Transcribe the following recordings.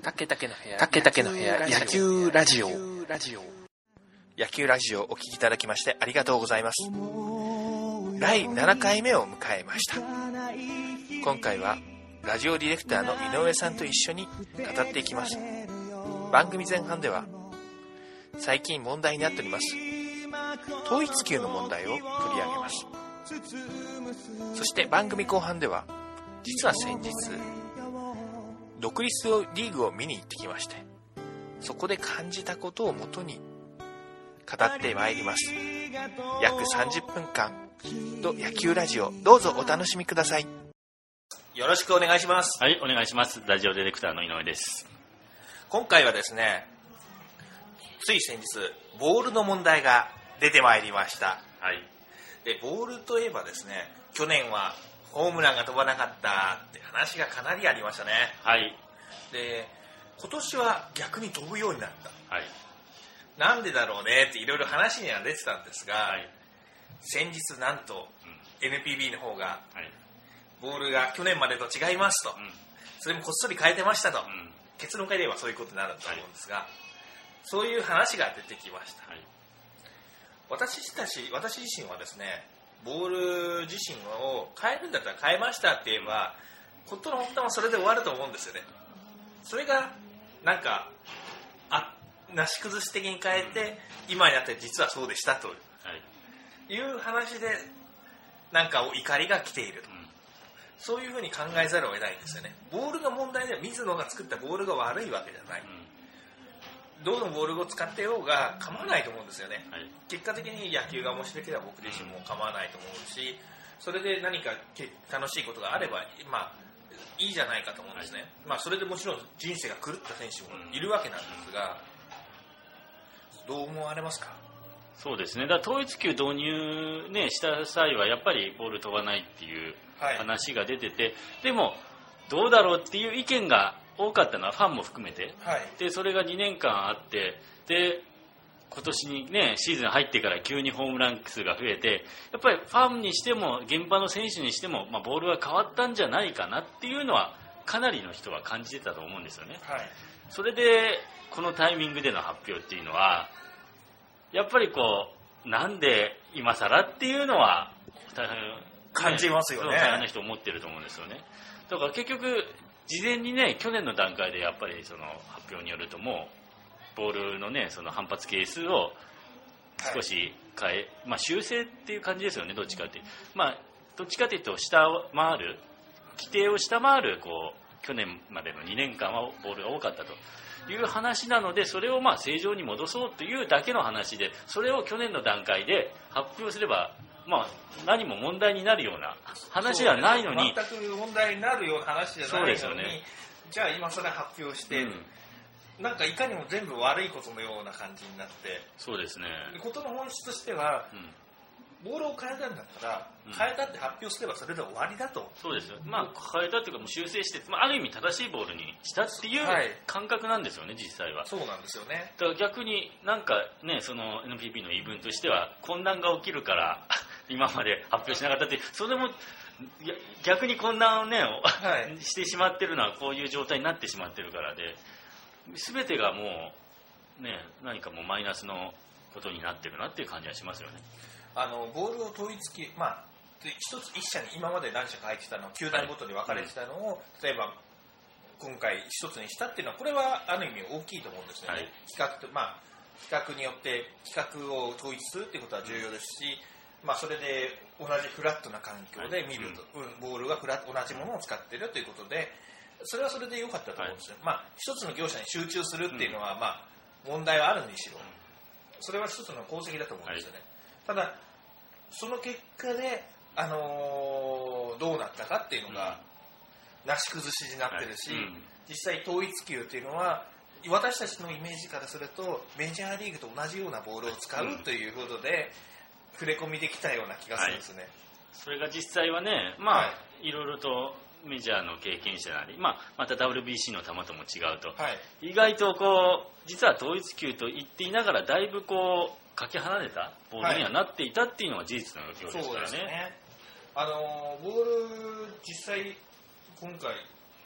竹の部屋野球ラジオ野球ラジオお聞きいただきましてありがとうございます。第7回目を迎えました。今回はラジオディレクターの井上さんと一緒に語っていきます。番組前半では最近問題になっております統一球の問題を取り上げます。そして番組後半では実は先日独立リーグを見に行ってきまして、そこで感じたことをもとに語ってまいります。約30分間の野球ラジオ、どうぞお楽しみください。よろしくお願いします。 はい、お願いします。ラジオディレクターの井上です。 今回はですね、つい先日ボールの問題が出てまいりました。 はい。 でボールといえばですね、去年はホームランが飛ばなかったって話がかなりありましたね。 はい。 で今年は逆に飛ぶようになった。 はい。 なんでだろうねっていろいろ話には出てたんですが、 はい、 先日なんと NPB の方が、 はい、 ボールが去年までと違いますと、それもこっそり変えてましたと、結論から言えばそういうことになると思うんですが、そういう話が出てきました。私自身はですね、ボール自身を変えるんだったら変えましたって言えば、ことの発端はそれで終わると思うんですよね。それがなんかなし崩し的に変えて、今になって実はそうでしたという話でなんか怒りが来ていると、そういうふうに考えざるを得ないんですよね。ボールの問題では水野が作ったボールが悪いわけじゃない、どのボールを使ってようが構わないと思うんですよね、結果的に野球が面白ければ僕自身も構わないと思うし、それで何か楽しいことがあればいいじゃないかと思うんですね、それでもちろん人生が狂った選手もいるわけなんですが、どう思われますか？ そうですね。だから統一球導入、した際はやっぱりボール飛ばないっていう話が出てて、でもどうだろうっていう意見が多かったのはファンも含めて、でそれが2年間あって、で今年にシーズン入ってから急にホームラン数が増えて、やっぱりファンにしても現場の選手にしても、ボールは変わったんじゃないかなっていうのはかなりの人は感じてたと思うんですよね、それでこのタイミングでの発表っていうのはやっぱりなんで今更っていうのは大変、 感じますよね。 大変な人思ってると思うんですよね。だから結局事前に去年の段階でやっぱりその発表によると、もうボールのその反発係数を少し変え、修正っていう感じですよね。どっちかっていうと下回る、規定を下回る去年までの2年間はボールが多かったという話なので、それを正常に戻そうというだけの話で、それを去年の段階で発表すれば何も問題になるような話ではないのに、 全く問題になるような話じゃないのに、じゃあ今それ発表して、なんかいかにも全部悪いことのような感じになって、 そうですね。 ことの本質としては、ボールを変えたんだったら、変えたって発表すればそれで終わりだと。 そうですよ。変えたっていうかもう修正して、ある意味正しいボールにしたっていう感覚なんですよね、実際は。 そうなんですよね。 だから逆にその NPB の言い分としては、混乱が起きるから今まで発表しなかったって、それも逆に混乱をしてしまってるのはこういう状態になってしまってるからで、全てがもう何かもうマイナスのことになってるなっていう感じはしますよね。 ボールを統一一社に今まで何社か入ってたのを球団ごとに分かれてたのを、例えば今回一つにしたっていうのは、これはある意味大きいと思うんですよね、比較によって規格を統一するっていうことは重要ですし、それで同じフラットな環境で見ると、ボールが同じものを使っているということで、それはそれで良かったと思うんですよ。一つの業者に集中するっていうのは、問題はあるにしろ、それは一つの功績だと思うんですよね。ただその結果で、どうなったかっていうのが、なし崩しになってるし、実際統一球っていうのは私たちのイメージからするとメジャーリーグと同じようなボールを使うということで、触れ込みできたような気がするんですね。 それが実際はね、いろいろとメジャーの経験者なり、また WBC の球とも違うと、意外と実は統一球と言っていながらだいぶかけ離れたボールにはなっていたっていうのが事実のようですからね。 ボール実際今回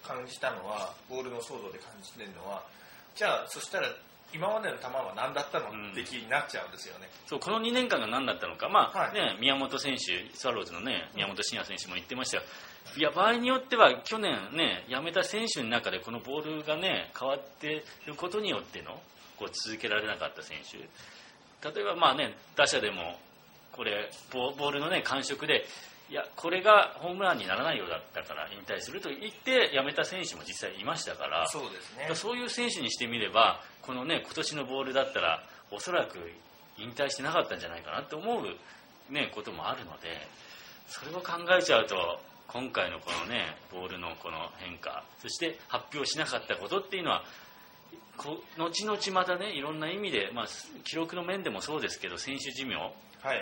感じたのは、ボールの騒動で感じてるのは、じゃあそしたら今までの球は何だったのって気になっちゃうんですよね。 そう、この2年間が何だったのか、まあね、宮本選手、スワローズのね、宮本慎也選手も言ってましたよ。いや、場合によっては去年ね、辞めた選手の中でこのボールがね、変わっていることによってのこう続けられなかった選手、例えばまあね、打者でもこれボールのね感触で、いやこれがホームランにならないようだったから引退すると言って辞めた選手も実際いましたから、 そうですね、 そういう選手にしてみればこのね今年のボールだったらおそらく引退してなかったんじゃないかなって思うねこともあるので、それを考えちゃうと今回のこのねボールのこの変化、そして発表しなかったことっていうのは後々またねいろんな意味で、まあ、記録の面でもそうですけど選手寿命、はい、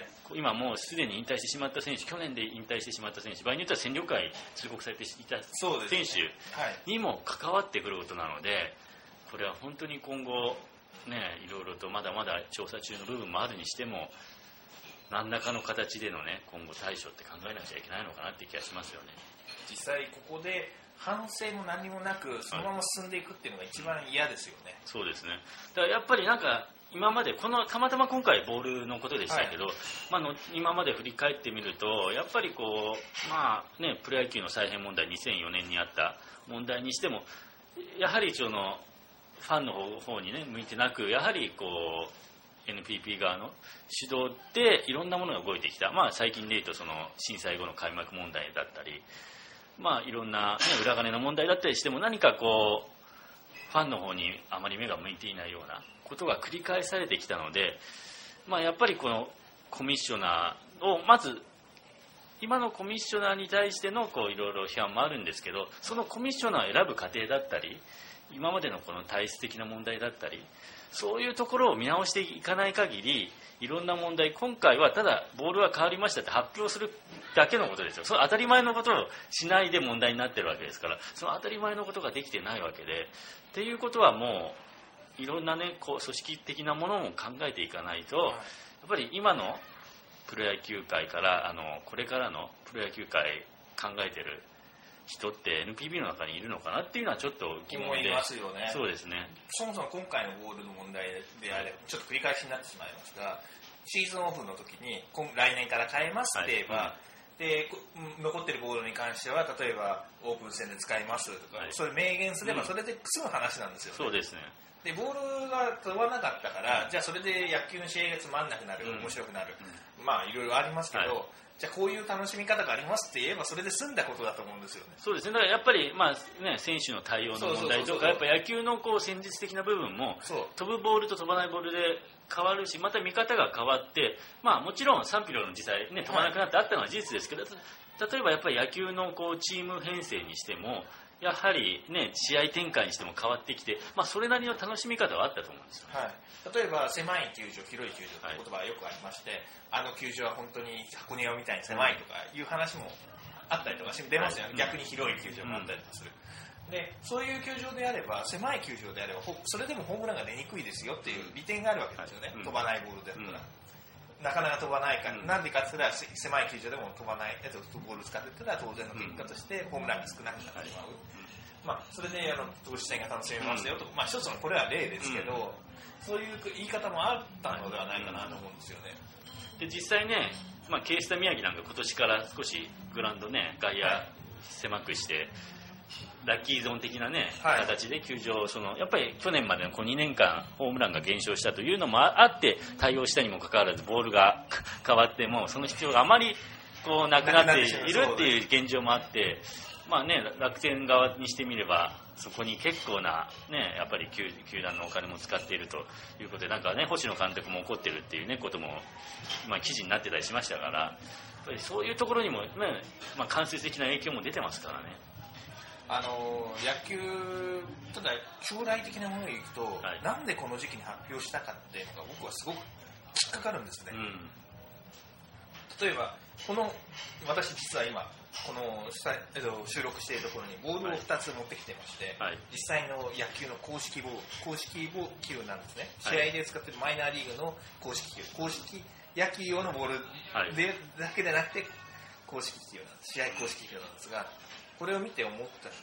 今もうすでに引退してしまった選手、去年で引退してしまった選手、場合によっては戦力外通告されていた選手にも関わってくることなので、これは本当に今後ねいろいろとまだまだ調査中の部分もあるにしても何らかの形でのね今後対処って考えなくちゃいけないのかなって気がしますよね。 実際ここで反省も何もなくそのまま進んでいくっていうのが一番嫌ですよね。 そうですね。だからやっぱりなんか今までたまたま今回ボールのことでしたけど、まあ、今まで振り返ってみるとやっぱりこうまあねプロ野球の再編問題2004年にあった問題にしてもやはりそのファンの方にね向いてなく、やはりこうNPB 側の主導でいろんなものが動いてきた、まあ、最近でいうとその震災後の開幕問題だったり、まあ、いろんな、ね、裏金の問題だったりしても何かこうファンの方にあまり目が向いていないようなことが繰り返されてきたので、まあ、やっぱりこのコミッショナーをまず今のコミッショナーに対してのこういろいろ批判もあるんですけど、そのコミッショナーを選ぶ過程だったり今までのこの体質的な問題だったりそういうところを見直していかない限りいろんな問題、今回はただボールは変わりましたって発表するだけのことですよ。その当たり前のことをしないで問題になってるわけですから、その当たり前のことができてないわけで、っていうことはもういろんなねこう組織的なものも考えていかないと、やっぱり今のプロ野球界からこれからのプロ野球界考えてる人って NPB の中にいるのかなっていうのはちょっと疑問で。 思いますよね。 そうですね。 そもそも今回のボールの問題であればちょっと繰り返しになってしまいますが、シーズンオフの時に来年から変えますって言えば、で残ってるボールに関しては例えばオープン戦で使いますとか、それ明言すればそれで済む話なんですよね。 そうですね。 でボールが飛ばなかったから、じゃあそれで野球の試合がつまんなくなる、面白くなる、まあいろいろありますけど、じゃあこういう楽しみ方がありますって言えばそれで済んだことだと思うんですよね。 そうですね。だからやっぱり、まあね、選手の対応の問題とか、やっぱ野球のこう戦術的な部分も飛ぶボールと飛ばないボールで変わるし、また見方が変わって、まあもちろん賛否両論実際ね飛ばなくなってあったのは事実ですけど、例えばやっぱり野球のこうチーム編成にしてもやはりね試合展開にしても変わってきて、まあそれなりの楽しみ方はあったと思うんですよ。 例えば狭い球場、広い球場という言葉がよくありまして、あの球場は本当に箱庭みたいに狭いとかいう話もあったりとかして出ますよね。逆に広い球場もあったりとかする。でそういう球場であれば、狭い球場であればそれでもホームランが出にくいですよっていう利点があるわけですよね。飛ばないボールだったら、なかなか飛ばないから、なんでかって言ったら狭い球場でも飛ばないボールを使ってたら当然の結果としてホームランが少なくなってしまう。まあ、それで投手戦が楽しめますよと、まあ、一つのこれは例ですけど、そういう言い方もあったのではないかなと思うんですよね。 で実際ね、まあ、ケイスタ宮城なんか今年から少しグラウンドね外野狭くして、ラッキーゾーン的なね、形で球場やっぱり去年までのこの2年間ホームランが減少したというのもあって対応したにもかかわらずボールが変わってもその必要があまりこうなくなっているっていう現状もあって、まあね、楽天側にしてみればそこに結構な、ね、やっぱり球団のお金も使っているということで、なんかね星野監督も怒ってるっていう、ね、ことも、まあ、記事になってたりしましたから、やっぱりそういうところにも、ね、まあ、間接的な影響も出てますからね。 野球、ただ将来的なものにいくと、なんでこの時期に発表したかっていうのが僕はすごく引っかかるんですね。例えば私実は今この収録しているところにボールを2つ持ってきてまして、実際の野球の公式球なんですね。試合で使っているマイナーリーグの公式球、公式野球用のボールで、だけでなくて公式球なんです。試合公式球なんですが、これを見て思ったことは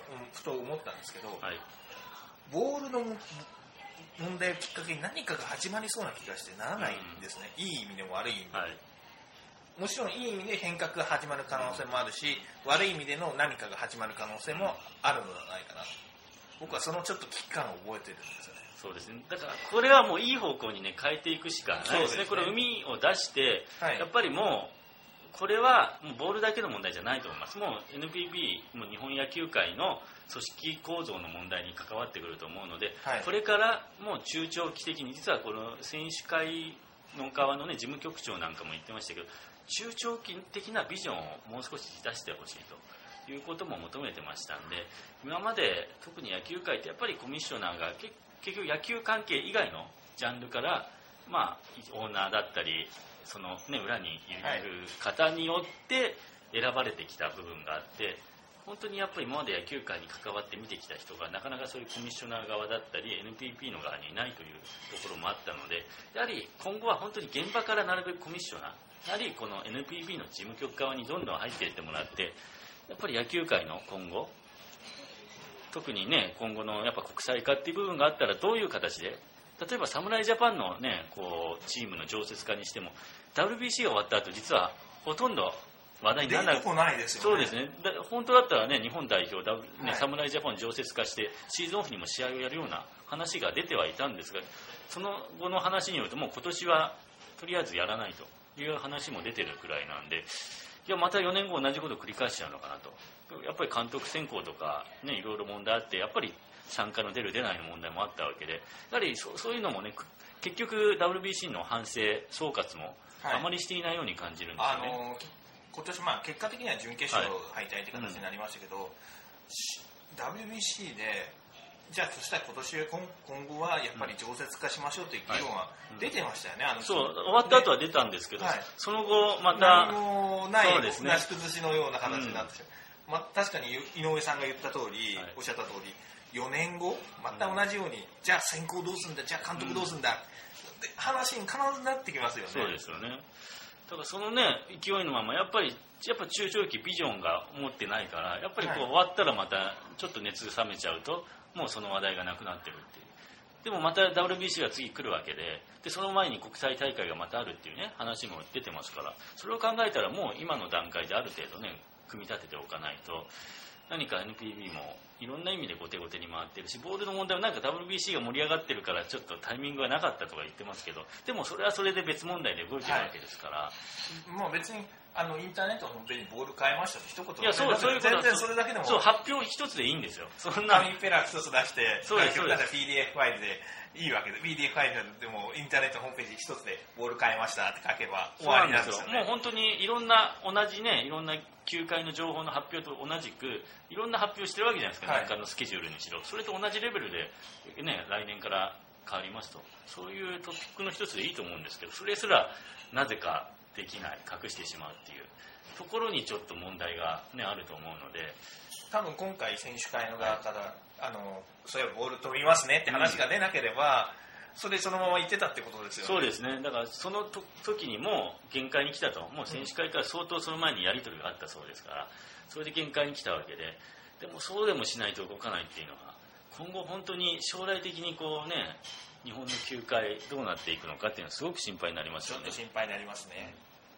ふと思ったんですけど、 はい、 ボールの問題をきっかけに何かが始まりそうな気がしてならないんですね、いい意味でも悪い意味でも、はい、もちろんいい意味で変革が始まる可能性もあるし、悪い意味での何かが始まる可能性もあるのではないかなと、僕はそのちょっと危機感を覚えてるんですよね。 そうですね。だからこれはもういい方向にね変えていくしかないですね。これ海を出して、はい、やっぱりもうこれはもうボールだけの問題じゃないと思います。もう NPB も日本野球界の組織構造の問題に関わってくると思うので、はい、これからもう中長期的に、実はこの選手会の側のね事務局長なんかも言ってましたけど、中長期的なビジョンをもう少し出してほしいということも求めてましたんで、今まで特に野球界ってやっぱりコミッショナーが結局野球関係以外のジャンルから、まあ、オーナーだったりその、ね、裏にいる方によって選ばれてきた部分があって、本当にやっぱり今まで野球界に関わって見てきた人がなかなかそういうコミッショナー側だったり NPB の側にいないというところもあったので、やはり今後は本当に現場からなるべくコミッショナー、やはりこの NPB の事務局側にどんどん入っていってもらって、やっぱり野球界の今後、特にね今後のやっぱ国際化っていう部分があったら、どういう形で、例えば侍ジャパンのねこうチームの常設化にしても WBC が終わった後実はほとんど話題にならない。 出てこないですよね。 そうですね。本当だったらね日本代表ね、侍ジャパン常設化してシーズンオフにも試合をやるような話が出てはいたんですが、その後の話によるともう今年はとりあえずやらないという話も出てるくらいなんで、いやまた4年後同じことを繰り返しちゃうのかなと。やっぱり監督選考とかねいろいろ問題あって、やっぱり参加の出る出ないの問題もあったわけで、やはりそういうのもね結局 WBC の反省総括もあまりしていないように感じるんですよね。 今年結果的には準決勝敗退という形になりましたけど、WBC でじゃあそしたら今後はやっぱり常設化しましょうという議論は出てましたよね。 そう終わった後は出たんですけど、その後また何もない、なし崩しのような形になってしまう。確かに井上さんが言った通り、おっしゃった通り4年後また同じように、じゃあ選考どうするんだ、じゃあ監督どうするんだ、話に必ずなってきますよね。 そうですよね。だからそのね勢いのままやっぱり中長期ビジョンが持ってないから、やっぱりこう終わったらまたちょっと熱冷めちゃうともうその話題がなくなってるっていう。でもまた WBC が次来るわけで、その前に国際大会がまたあるっていうね話も出てますから、それを考えたらもう今の段階である程度ね組み立てておかないと、何か NPB もいろんな意味で後手後手に回ってるし、ボールの問題はなんか WBC が盛り上がってるからちょっとタイミングがなかったとか言ってますけど、でもそれはそれで別問題で動いてるわけですから、 もう別にインターネットのホームページにボール変えましたって一言で、 いやそういうこと全然それだけでも、 そう発表一つでいいんですよ。そんな紙ペラ一つ出して、 そうですそうです PDF ファイルでいいわけで、 PDF ファイルでもインターネットのホームページ一つでボール変えましたって書けば終わりなんですよね。 もう本当にいろんな同じねいろんな球界の情報の発表と同じくいろんな発表してるわけじゃないですか、年間のスケジュールにしろ、それと同じレベルで、ね、来年から変わりますと、そういうトピックの一つでいいと思うんですけど、それすらなぜかできない、隠してしまうっていうところにちょっと問題が、ね、あると思うので、 多分今回選手会の側から、そういえばボール飛びますねって話が出なければ、そのまま言ってたってことですよね。 そうですね。だからその時にもう限界に来たと、もう選手会から相当その前にやり取りがあったそうですから、それで限界に来たわけで、でもそうでもしないと動かないっていうのは、今後本当に将来的にこうね、日本の球界どうなっていくのかっていうのはすごく心配になりますよね。 ちょっと心配になりますね。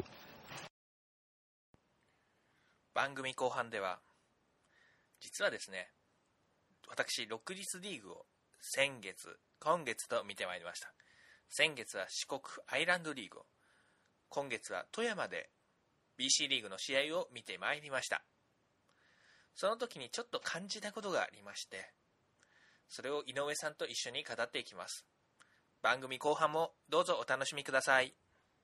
番組後半では実はですね、私6立リーグを先月今月と見てまいりました。先月は四国アイランドリーグを、今月は富山で BC リーグの試合を見てまいりました。その時にちょっと感じたことがありまして、それを井上さんと一緒に語っていきます。番組後半もどうぞお楽しみください。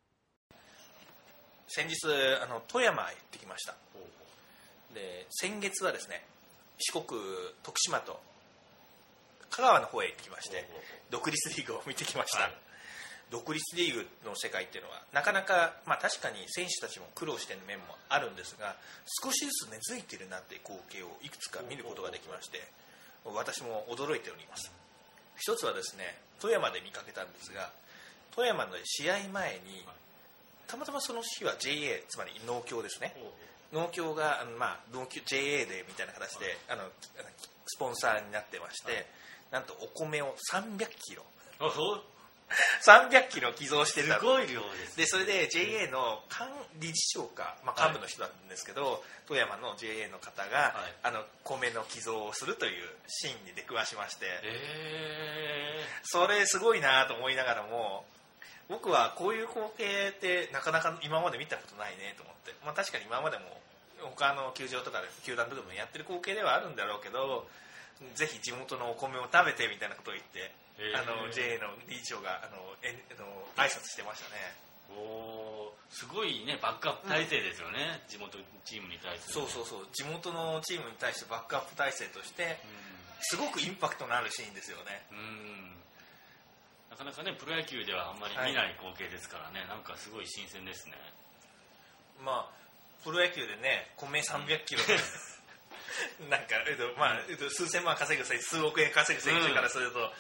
先日富山へ行ってきました。で先月はですね、四国徳島と香川の方へ行ってきまして、独立リーグを見てきました、はい、独立リーグの世界っていうのはなかなか、確かに選手たちも苦労している面もあるんですが、少しずつ根付いているなって光景をいくつか見ることができまして、私も驚いております。一つはですね、富山で見かけたんですが、富山の試合前にたまたまその日は JA、 つまり農協ですね農協が農協 JA でみたいな形でスポンサーになってまして、なんとお米を300キロ300キロ寄贈してた。 すごい量です、 ね、でそれで JA の理事長か、幹部の人だったんですけど、富山の JA の方が、米の寄贈をするというシーンに出くわしまして、それすごいなと思いながらも、僕はこういう光景ってなかなか今まで見たことないねと思って、確かに今までも他の球場とかで球団とかでもやってる光景ではあるんだろうけど、ぜひ地元のお米を食べてみたいなことを言って、JA の理事長が挨拶してましたね。 すごいね、バックアップ体制ですよね、地元チームに対する。 そう地元のチームに対してバックアップ体制として、すごくインパクトのあるシーンですよね。 なかなかね、プロ野球ではあんまり見ない光景ですからね、なんかすごい新鮮ですね。 プロ野球でね、米300キロでなんか、数千万稼ぐ選手、数億円稼ぐ選手からすると、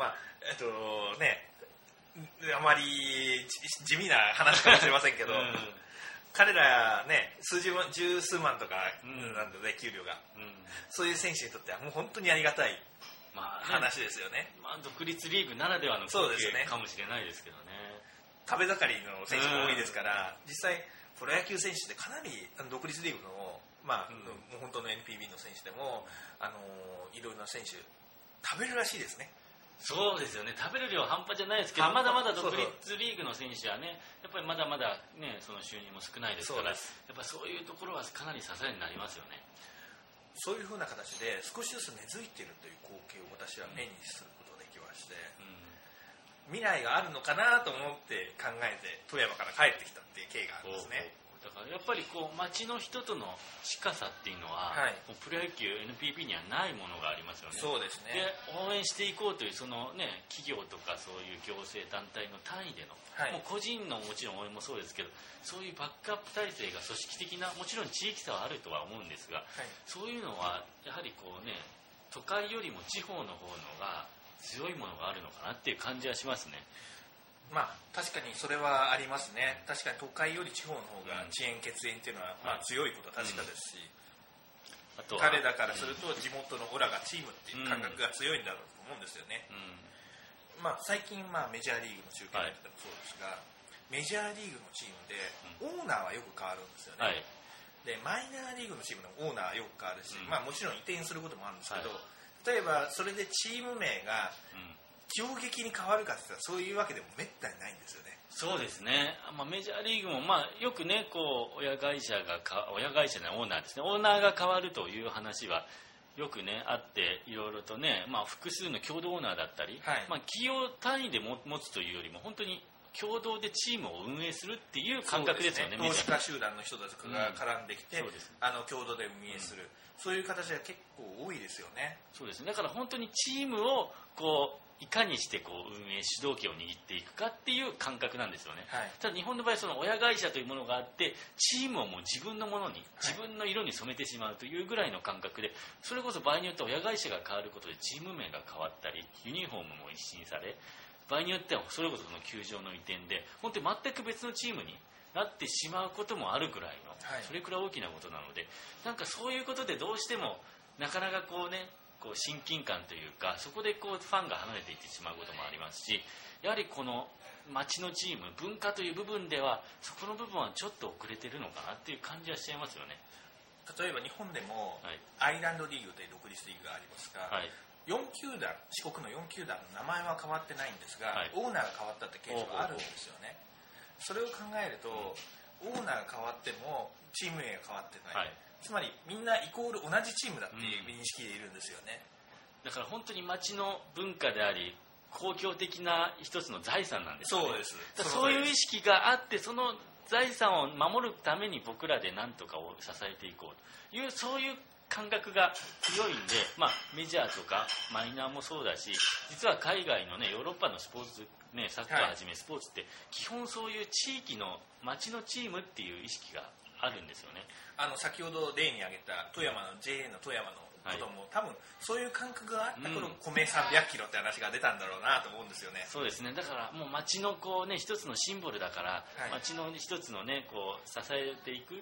あまり地味な話かもしれませんけど、彼らね、十数万とかなんでね、給料が、そういう選手にとってはもう本当にありがたい話ですよね。 独立リーグならではの光景かもしれないですけどね。 食べ盛りの選手も多いですから、実際プロ野球選手ってかなり独立リーグのもう本当の NPB の選手でもいろいろな選手食べるらしいですね。 そうですよね、食べる量は半端じゃないですけど、まだまだ独立リーグの選手はね、やっぱりまだまだね、その収入も少ないですから、やっぱそういうところはかなり支えになりますよね。 そういうふうな形で少しずつ根付いているという光景を私は目にすることができまして、未来があるのかなと思って考えて富山から帰ってきたっていう経緯があるんですね。 だからやっぱり町の人との近さっていうのは、プロ野球 NPB にはないものがありますよね。 そうですね。 で応援していこうというそのね、企業とかそういう行政団体の単位での、もう個人のもちろん応援もそうですけど、そういうバックアップ体制が組織的な、もちろん地域差はあるとは思うんですが、そういうのはやはり都会よりも地方の方のが強いものがあるのかなっていう感じはしますね。 確かにそれはありますね。確かに都会より地方の方が遅延血縁っていうのは強いことは確かですし、あと彼らからすると地元のオラがチームっていう感覚が強いんだろうと思うんですよね。最近メジャーリーグの中継やってもそうですが、メジャーリーグのチームでオーナーはよく変わるんですよね。でマイナーリーグのチームのオーナーはよく変わるし、もちろん移転することもあるんですけど、例えばそれでチーム名が急激に変わるかって言ったらそういうわけでもめったにないんですよね。 そうですね、メジャーリーグもよくね、親会社のオーナーですね、オーナーが変わるという話はよくねあって、いろいろとね、複数の共同オーナーだったり、企業単位で持つというよりも本当に共同でチームを運営するっていう感覚ですよね。 投資家集団の人たちが絡んできて、共同で運営する、そういう形が結構多いですよね。 そうですね、だから本当にチームをいかにして運営主導権を握っていくかっていう感覚なんですよね。ただ日本の場合、その親会社というものがあって、チームをもう自分のものに、自分の色に染めてしまうというぐらいの感覚で、それこそ場合によっては親会社が変わることでチーム名が変わったり、ユニフォームも一新され、場合によってはそれこそその球場の移転で本当に全く別のチームになってしまうこともあるぐらいの、それくらい大きなことなので、なんかそういうことでどうしてもなかなか親近感というか、そこでファンが離れていってしまうこともありますし、やはりこの町のチーム文化という部分ではそこの部分はちょっと遅れてるのかなっていう感じはしちゃいますよね。 例えば日本でもアイランドリーグという独立リーグがありますが、4球団、四国の4球団の名前は変わってないんですが、オーナーが変わったってケースがあるんですよね。それを考えると、オーナーが変わってもチーム名が変わってない、つまりみんなイコール同じチームだっていう認識でいるんですよね。 だから本当に町の文化であり、公共的な一つの財産なんですよね。 そうです。 そういう意識があって、その財産を守るために僕らで何とかを支えていこうという、そういう感覚が強いんで、メジャーとかマイナーもそうだし、実は海外のね、ヨーロッパのスポーツ、サッカーはじめスポーツって基本そういう地域の町のチームっていう意識があるんですよね。 先ほど例に挙げた富山の JA の富山のことも、多分そういう感覚があった頃、米300キロって話が出たんだろうなと思うんですよね。 そうですね、だからもう町の一つのシンボルだから、町の一つのね支えていく、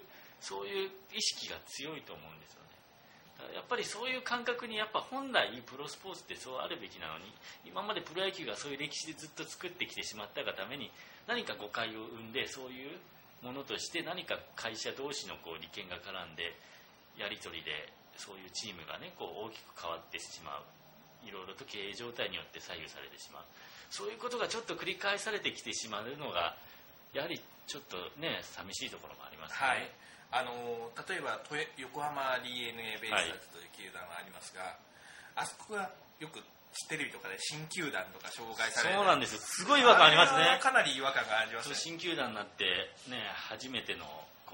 そういう意識が強いと思うんですよね。やっぱりそういう感覚にやっぱ本来プロスポーツってそうあるべきなのに、今までプロ野球がそういう歴史でずっと作ってきてしまったがために何か誤解を生んで、そういうものとして何か会社同士の利権が絡んでやり取りでそういうチームがね大きく変わってしまう、いろいろと経営状態によって左右されてしまう、そういうことがちょっと繰り返されてきてしまうのがやはりちょっとね寂しいところもありますね。 はい、例えば横浜 DNA ベイスターズという球団がありますが、あそこがよくテレビとかで新球団とか紹介される。 そうなんですよ、すごい違和感ありますね。 かなり違和感がありますね。 新球団になってね、初めての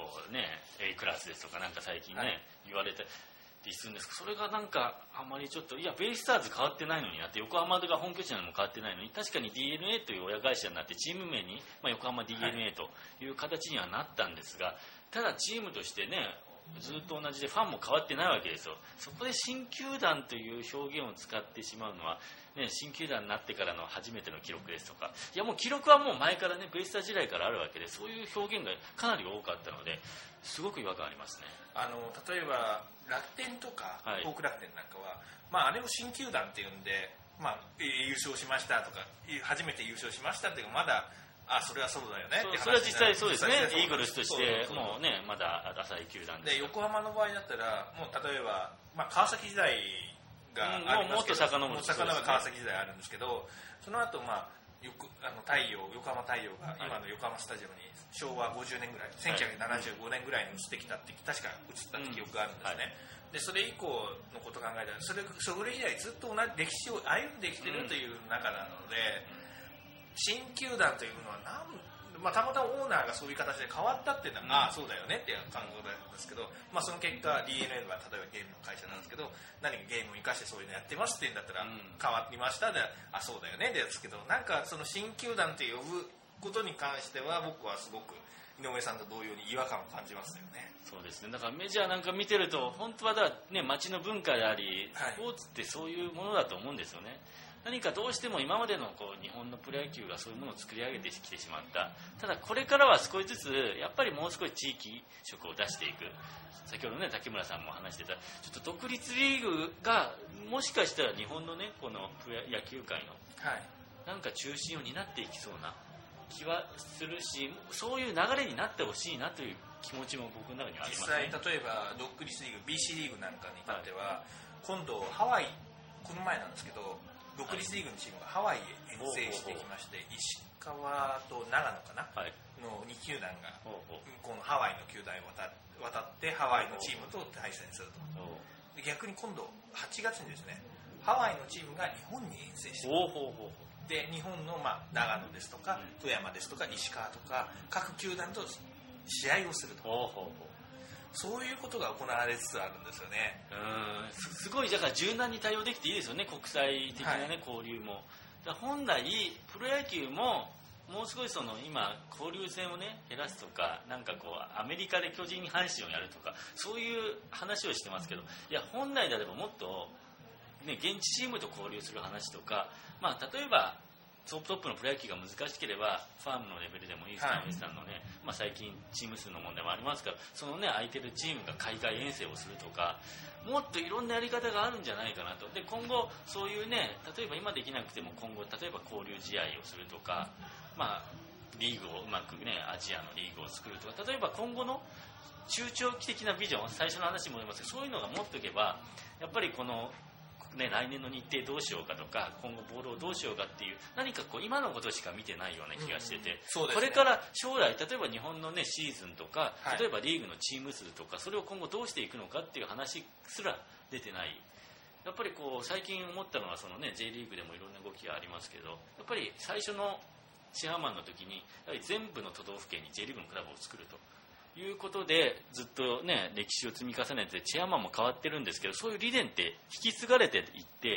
A クラスですとかなんか最近ね、はい、言われてりするんですけど、それがなんかあまりちょっと、いやベイスターズ変わってないのになって、横浜が本拠地なのも変わってないのに、確かに DNA という親会社になってチーム名に、横浜 DNA という形にはなったんですが、ただチームとしてねずっと同じでファンも変わってないわけですよ。そこで新球団という表現を使ってしまうのは、ね、新球団になってからの初めての記録ですとか、いやもう記録はもう前からねベイスター時代からあるわけで、そういう表現がかなり多かったのですごく違和感ありますね。 例えば楽天とか東北楽天なんかは、あれも新球団っていうんで、優勝しましたとか初めて優勝しましたっていうか、まだそれはそうだよねって話。 それは実際そうですね。イーグルスとしてもうねまだ浅い球団で、横浜の場合だったらもう例えば、川崎時代がありますけど、もっと遡る川崎時代あるんですけど、その後横浜太陽が今の横浜スタジアムに昭和50年ぐらい、1975年ぐらいに移ってきたって確か移ったって記憶があるんですね。でそれ以降のことを考えたら、それ以来ずっと同じ歴史を歩んできてるという中なので、新球団というのはたまたまオーナーがそういう形で変わったっていうのは、そうだよねっていう感覚なんですけど、その結果 DNA は例えばゲームの会社なんですけど、何かゲームを生かしてそういうのやってますっていうんだったら、変わりましたで、そうだよねですけど、なんかその新球団って呼ぶことに関しては僕はすごく井上さんと同様に違和感を感じますよね。 そうですね。だからメジャーなんか見てると本当は街の文化であり、スポーツってそういうものだと思うんですよね。何かどうしても今までの日本のプロ野球がそういうものを作り上げてきてしまった。ただこれからは少しずつやっぱりもう少し地域色を出していく。先ほどね竹村さんも話してた、ちょっと独立リーグがもしかしたら日本のねこの野球界のなんか中心を担っていきそうな気はするし、そういう流れになってほしいなという気持ちも僕の中にはありますね。 実際例えば独立リーグ BC リーグなんかに至っては、今度ハワイ、この前なんですけど独立リーグのチームがハワイへ遠征してきまして、石川と長野かな、の2球団がこのハワイの球団へ渡ってハワイのチームと対戦すると。で逆に今度8月にですね、ハワイのチームが日本に遠征してくる。で日本の長野ですとか富山ですとか石川とか各球団と試合をすると。そういうことが行われつつあるんですよね。 すごいだから柔軟に対応できていいですよね、国際的な、交流も。だ本来プロ野球ももう少し今交流戦をね減らすとか、なんかアメリカで巨人阪神をやるとかそういう話をしてますけど、いや本来であればもっと、現地チームと交流する話とか、例えばトップのプロ野球が難しければファームのレベルでもいいですから、さんのね、最近チーム数の問題もありますから、そのね空いてるチームが海外遠征をするとか、もっといろんなやり方があるんじゃないかなと。で今後そういうね、例えば今できなくても今後例えば交流試合をするとか、リーグをうまくねアジアのリーグを作るとか、例えば今後の中長期的なビジョン、最初の話に戻りますけど、そういうのが持っておけばやっぱり来年の日程どうしようかとか、今後ボールをどうしようかっていう、何か今のことしか見てないような気がしてて、これから将来例えば日本のねシーズンとか、例えばリーグのチーム数とか、それを今後どうしていくのかっていう話すら出てない。やっぱり最近思ったのはJ リーグでもいろんな動きがありますけど、やっぱり最初のチェアマンの時にやはり全部の都道府県に J リーグのクラブを作るということでずっとね歴史を積み重ねてチェアマンも変わってるんですけど、そういう理念って引き継がれていって、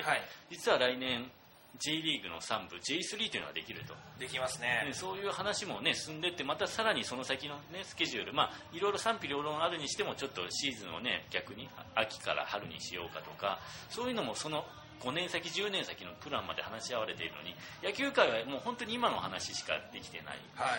実は来年 J リーグの3部 J3 というのができると。 できますね。 そういう話もね進んでって、またさらにその先のねスケジュール、いろいろ賛否両論あるにしても、ちょっとシーズンをね逆に秋から春にしようかとか、そういうのも5年先10年先のプランまで話し合われているのに、野球界はもう本当に今の話しかできてない、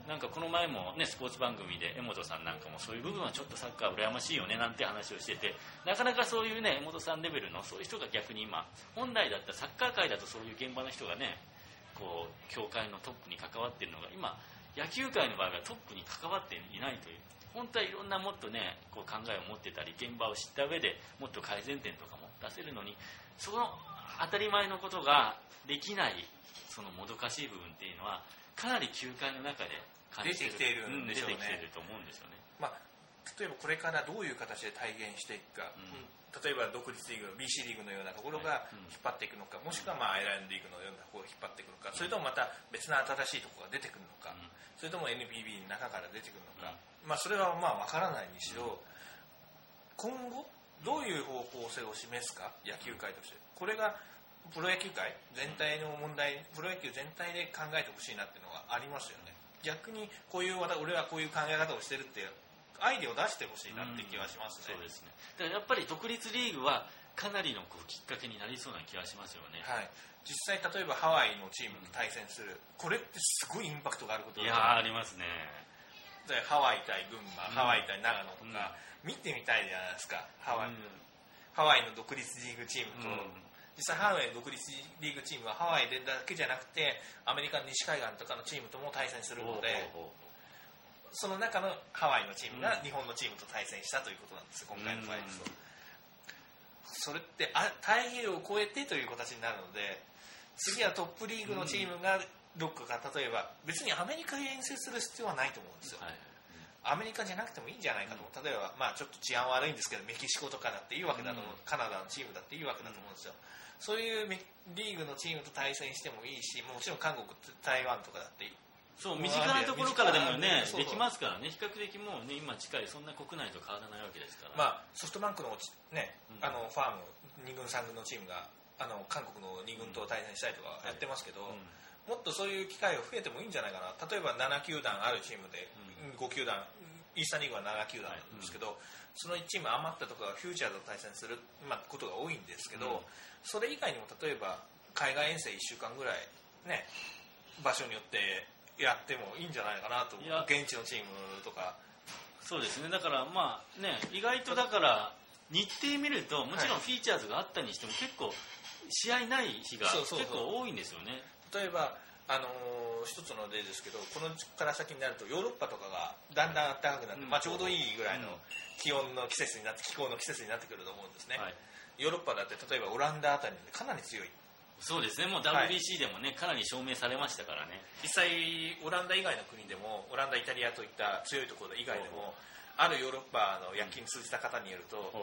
なんかこの前もねスポーツ番組で江本さんなんかもそういう部分はちょっとサッカー羨ましいよねなんて話をしてて、なかなかそういうね江本さんレベルのそういう人が逆に今本来だったらサッカー界だとそういう現場の人がねこう協会のトップに関わっているのが今野球界の場合はトップに関わっていないという、本当はいろんなもっとねこう考えを持ってたり現場を知った上でもっと改善点とかも出せるのに、その当たり前のことができないそのもどかしい部分っていうのはかなり球界の中で出てきているんでしょうね。 出てきていると思うんですよね。 例えばこれからどういう形で体現していくか、例えば独立リーグ BC リーグのようなところが引っ張っていくのか、もしくはアイランドリーグのようなところを引っ張っていくのか、それともまた別な新しいところが出てくるのか、それとも NPB の中から出てくるのか、それは分からないにしろ、今後どういう方向性を示すか、野球界としてこれがプロ野球界全体の問題、プロ野球全体で考えてほしいなっていうのがありますよね。逆にこういう俺はこういう考え方をしてるってアイデアを出してほしいなって気はしますね。 そうですね。だからやっぱり独立リーグはかなりのきっかけになりそうな気がしますよね。 はい。実際例えばハワイのチームと対戦する、これってすごいインパクトがあることだと思う。いやありますね。 ハワイ対群馬、ハワイ対長野とか、見てみたいじゃないですか。ハワイの独立リーグチームと、実際ハワイの独立リーグチームはハワイでだけじゃなくてアメリカの西海岸とかのチームとも対戦するので、その中のハワイのチームが日本のチームと対戦したということなんです、今回の場合ですと。それって太平洋を越えてという形になるので、次はトップリーグのチームがどっかが例えば別にアメリカに遠征する必要はないと思うんですよ。アメリカじゃなくてもいいんじゃないかと思う。例えばちょっと治安悪いんですけどメキシコとかだっていいわけだと思う、カナダのチームだっていいわけだと思うんですよ。そういうリーグのチームと対戦してもいいし、もちろん韓国、台湾とかだっていい。 そう、身近なところからでもねできますからね。比較的もうね今近い、そんな国内と変わらないわけですから。 ソフトバンクのね、ファーム2軍3軍のチームが韓国の2軍と対戦したりとかやってますけど、もっとそういう機会が増えてもいいんじゃないかな。例えば7球団あるチームで5球団、イースタンリーグは7球団なんですけど、その1チーム余ったとかがフューチャーと対戦する、ことが多いんですけど、それ以外にも例えば海外遠征1週間ぐらいね、場所によってやってもいいんじゃないかなと。現地のチームとか。 そうですね。だから意外とだから日程見るともちろんフィーチャーズがあったにしても結構試合ない日が結構多いんですよね。 例えば一つの例ですけど、このから先になるとヨーロッパとかがだんだん暖かくなって、ちょうどいいぐらいの気候の季節になってくると思うんですね。ヨーロッパだって例えばオランダあたりでかなり強い。 そうですね。もう WBC でもね、かなり証明されましたからね。 実際オランダ以外の国でも、オランダイタリアといった強いところ以外でも、あるヨーロッパの野球に通じた方によると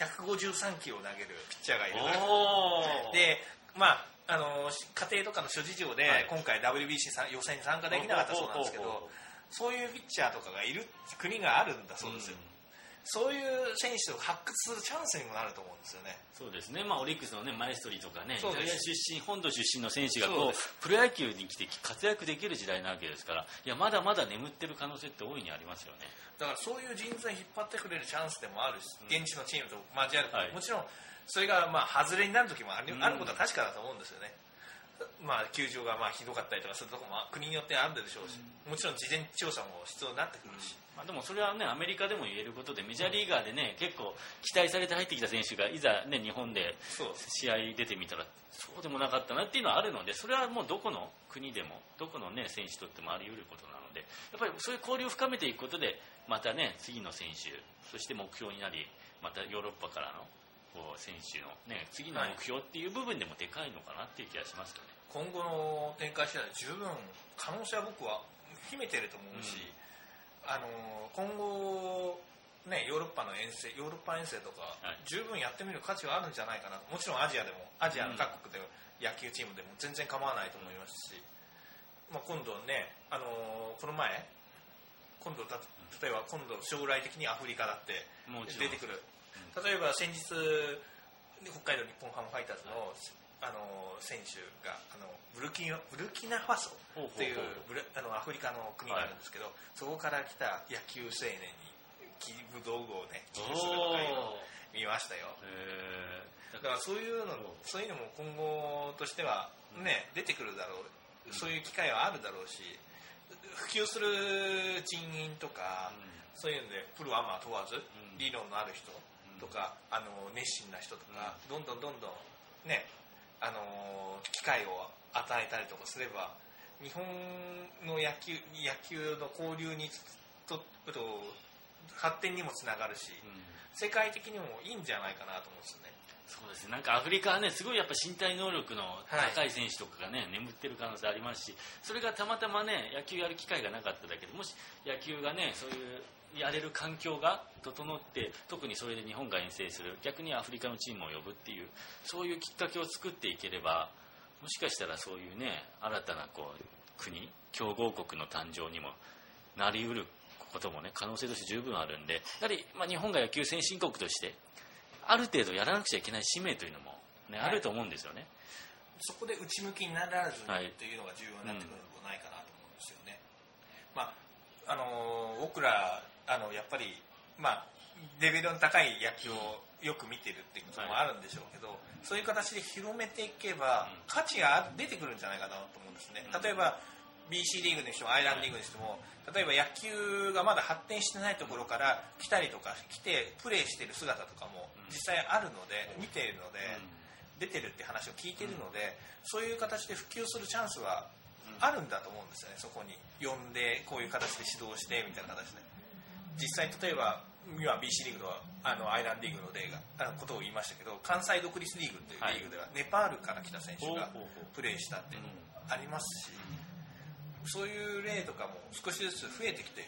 153キロを投げるピッチャーがいる。で家庭とかの諸事情で今回 WBC 予選に参加できなかったそうなんですけど、そういうピッチャーとかがいる国があるんだそうですよ。そういう選手を発掘するチャンスにもなると思うんですよね。 そうですね。オリックスのねマエストリとかね、イタリア本土出身の選手がプロ野球に来て活躍できる時代なわけですから、まだまだ眠ってる可能性って大いにありますよね。 だからそういう人材引っ張ってくれるチャンスでもあるし、現地のチームと交わる、もちろんそれが外れになる時もあることは確かだと思うんですよね。球場がひどかったりとかするとこも国によってあるでしょうし、もちろん事前調査も必要になってくるし、 でもそれはねアメリカでも言えることで、メジャーリーガーでね結構期待されて入ってきた選手がいざね日本で試合出てみたらそうでもなかったなっていうのはあるので、それはもうどこの国でもどこのね選手にとってもあり得ることなので、やっぱりそういう交流を深めていくことでまたね次の選手、そして目標になり、またヨーロッパからの選手のね次の目標っていう部分でもでかいのかなっていう気がしますよね。 今後の展開次第で十分可能性は僕は秘めてると思うし、今後ねヨーロッパ遠征とか、十分やってみる価値はあるんじゃないかなと。もちろんアジアの各国で野球チームでも全然構わないと思いますし、今度ねこの前例えば今度将来的にアフリカだって出てくる。例えば先日北海道日本ハムファイターズの選手がブルキナファソっていうアフリカの国があるんですけど、そこから来た野球青年に武道具をね寄付するとかいうのを見ましたよ。だからそういうのも今後としてはね出てくるだろう。そういう機会はあるだろうし、 普及する人員とか、そういうのでプロアマ問わず、理論のある人とか、熱心な人とか、どんどんね、機会を与えたりとかすれば、日本の野球の交流に発展にもつながるし、世界的にもいいんじゃないかなと思うんですよね。 そうですね、なんかアフリカはね、すごいやっぱ身体能力の高い選手とかがね、眠ってる可能性ありますし、それがたまたまね、野球やる機会がなかっただけで、もし野球がね、そういうやれる環境が整って、特にそれで日本が遠征する、逆にアフリカのチームを呼ぶっていう、そういうきっかけを作っていければ、もしかしたらそういうね、新たな国、強豪国の誕生にもなりうることもね、可能性として十分あるんで、やはり、日本が野球先進国としてある程度やらなくちゃいけない使命というのも、ね、あると思うんですよね。 そこで内向きにならずにというのが重要になってくるのではないかなと思うんですよね。僕らやっぱり、レベルの高い野球をよく見てるっていうこともあるんでしょうけど、そういう形で広めていけば価値が出てくるんじゃないかなと思うんですね。例えば BC リーグにしてもアイランドリーグにしても、例えば野球がまだ発展してないところから来たりとか来てプレーしてる姿とかも実際あるので、見ているので、出てるって話を聞いているので、そういう形で普及するチャンスはあるんだと思うんですよね。そこに呼んでこういう形で指導してみたいな形で、実際例えば今 BC リーグのアイランドリーグの例がことを言いましたけど、関西独立リーグというリーグではネパールから来た選手がプレーしたっていうのもありますし、そういう例とかも少しずつ増えてきている、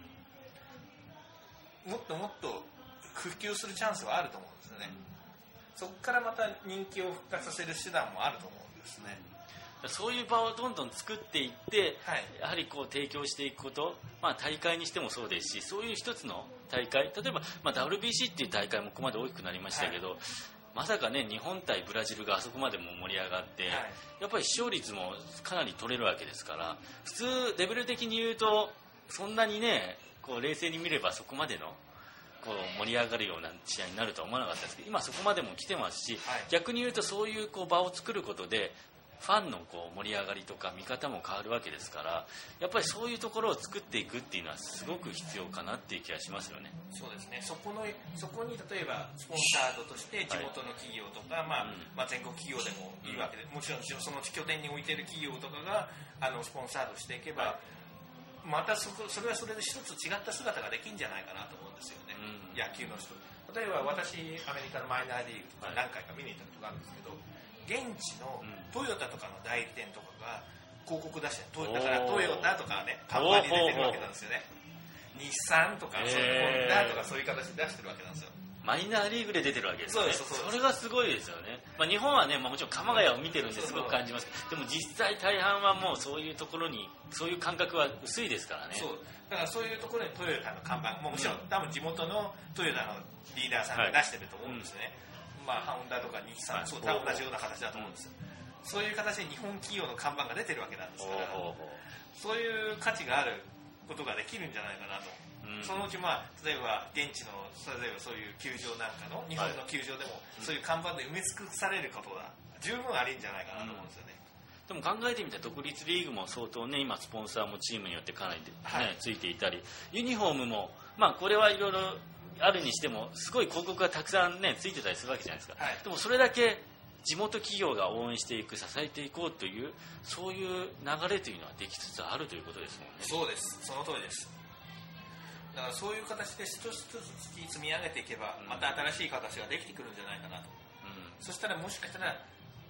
もっともっと普及するチャンスはあると思うんですよね。そこからまた人気を復活させる手段もあると思うんですね。 そういう場をどんどん作っていって、やはり提供していくこと、大会にしてもそうですし、そういう一つの大会、例えば、WBC っていう大会もここまで大きくなりましたけど、まさかね、日本対ブラジルがあそこまでも盛り上がって、やっぱり視聴率もかなり取れるわけですから、普通レベル的に言うとそんなにね、冷静に見ればそこまでの盛り上がるような試合になるとは思わなかったですけど、今そこまでも来てますし、逆に言うとそういう場を作ることでファンの盛り上がりとか見方も変わるわけですから、やっぱりそういうところを作っていくっていうのはすごく必要かなっていう気がしますよね。 そうですね。そこに例えばスポンサードとして地元の企業とか、全国企業でもいいわけで、もちろんその拠点に置いている企業とかがスポンサードしていけば、またそれはそれで一つ違った姿ができるんじゃないかなと思うんですよね。野球の人、例えば私アメリカのマイナーリーグとか何回か見に行ったことがあるんですけど、現地のトヨタとかの代理店とかが広告出してだからトヨタとかね、看板に出てるわけなんですよね。日産とかホンダとかそういう形で出してるわけなんですよ。 マイナーリーグで出てるわけですね。 それがすごいですよね。日本はね、もちろん鎌ヶ谷を見てるんですごく感じます。でも実際大半はもうそういうところにそういう感覚は薄いですからね。 そうだからそういうところにトヨタの看板もちろん多分地元のトヨタのリーダーさんが出してると思うんですね。ホンダとか日産、そう同じような形だと思うんですよ。そういう形で日本企業の看板が出てるわけなんですから、そういう価値があることができるんじゃないかなと。そのうち例えば現地の例えばそういう球場なんかの日本の球場でもそういう看板で埋め尽くされることが十分ありんじゃないかなと思うんですよね。 でも考えてみたら独立リーグも相当ね、今スポンサーもチームによってかなり、ついていたり、ユニフォームもこれはいろいろあるにしてもすごい広告がたくさんねついてたりするわけじゃないですか。でもそれだけ地元企業が応援していく、支えていこうというそういう流れというのはできつつあるということですもんね。 そうです、その通りです。だからそういう形で一つ一つ積み上げていけば、また新しい形ができてくるんじゃないかなと。そしたらもしかしたら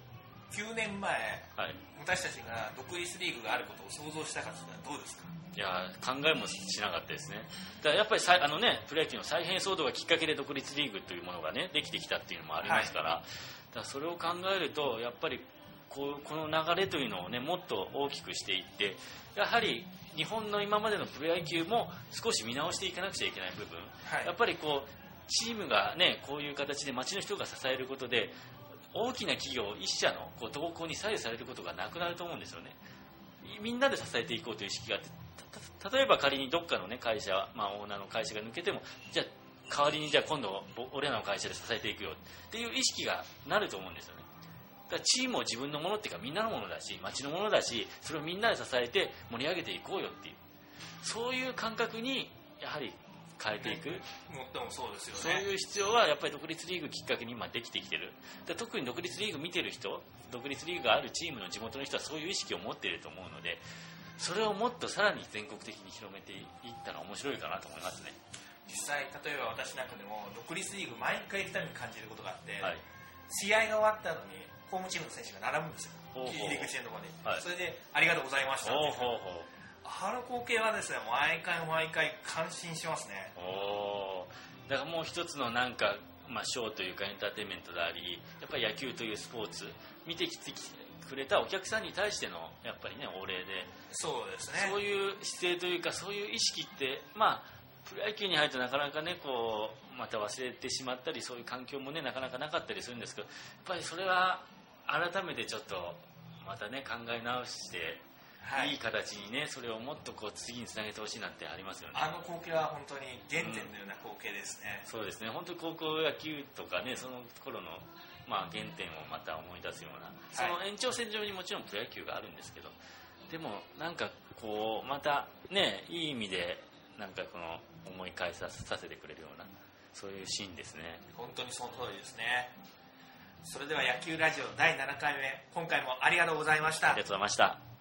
9年前、私たちが独立リーグがあることを想像したかったらどうですか。 いや考えもしなかったですね。だからやっぱりプロ野球の再編騒動がきっかけで独立リーグというものがねできてきたっていうのもありますから、だからそれを考えるとやっぱりこの流れというのをねもっと大きくしていって、やはり日本の今までのプロ野球も少し見直していかなくちゃいけない部分、やっぱりチームがねこういう形で町の人が支えることで大きな企業一社の動向に左右されることがなくなると思うんですよね。みんなで支えていこうという意識があって、例えば仮にどっかのね会社、オーナーの会社が抜けても、じゃあ代わりに今度俺らの会社で支えていくよっていう意識がなると思うんですよね。 だからチームを自分のものっていうかみんなのものだし町のものだし、それをみんなで支えて盛り上げていこうよっていう、そういう感覚にやはり変えていく、 でもそうですよね。 そういう必要はやっぱり独立リーグきっかけに今できてきてる。で特に独立リーグ見てる人、独立リーグがあるチームの地元の人はそういう意識を持っていると思うので、それをもっとさらに全国的に広めていったら面白いかなと思いますね。 実際例えば私なんかでも独立リーグ毎回行くたびに感じることがあって、 はい、 試合が終わった後にホームチームの選手が並ぶんですよ、入り口のところに、はい、それでありがとうございましたって、あの光景はですね、毎回感心しますね。 だからもう一つのなんか、ショーというかエンターテインメントであり、やっぱり野球というスポーツ見てきてくれたお客さんに対してのやっぱりねお礼で、 そうですね、 そういう姿勢というかそういう意識ってプロ野球に入るとなかなかねこうまた忘れてしまったり、そういう環境もねなかなかなかったりするんですけど、やっぱりそれは改めてちょっとまたね考え直して、はい、いい形にねそれをもっとこう次につなげてほしいなってありますよね。 あの光景は本当に原点のような光景ですね。 そうですね、本当に高校野球とかねその頃の原点をまた思い出すような、その延長線上にもちろんプロ野球があるんですけど、でもなんかこうまたねいい意味でなんかこの思い返させてくれるようなそういうシーンですね。 本当にその通りですね。それでは野球ラジオ第7回目、今回もありがとうございました。 ありがとうございました。